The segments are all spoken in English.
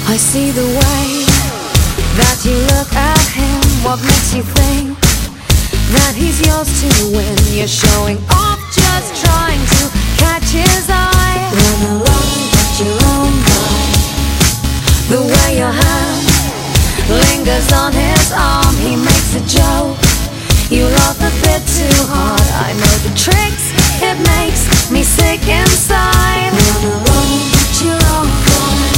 I see the way that you look at him. What makes you think that he's yours to win? You're showing off, just trying to catch his eye. Run along, get your own mind. The way your hand lingers on his arm, he makes a joke. You laugh a bit too hard. I know the tricks, it makes me sick inside. Run along, get your own mind.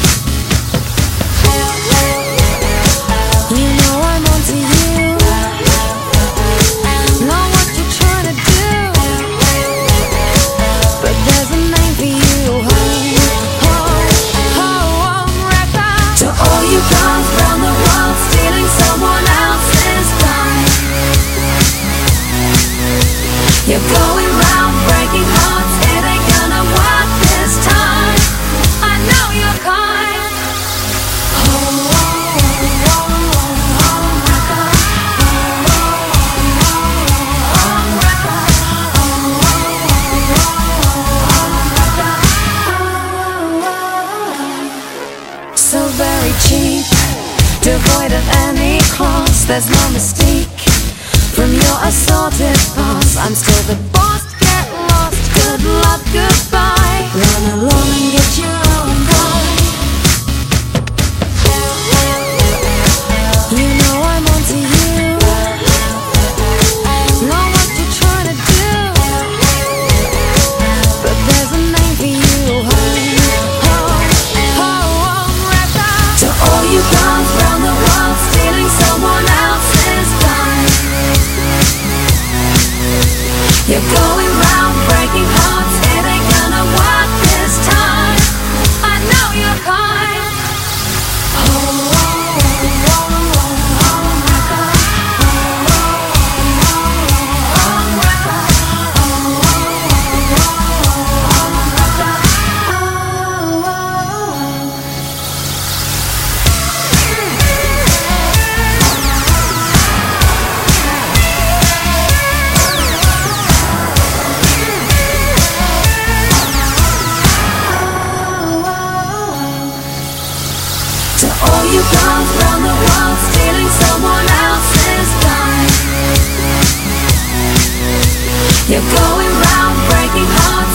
You know I'm onto you. Know what you're trying to do, but there's a name for you. Record. To all you guns round the world, stealing someone else's time. You're going round breaking hearts. It ain't gonna work this time. I know you're kind. So very cheap, devoid of any class. There's no mystique from your assorted past. I'm still the boss, get lost. Good luck, goodbye. Run along and get your own guy. You know I'm onto you. Know what you're trying to do, but there's a name for you. To all you guns round the world, stealing someone else's time. You're going round breaking hearts. It ain't gonna work this time. I know you're kind. All you guns round the world, stealing someone else's time. You're going round breaking hearts.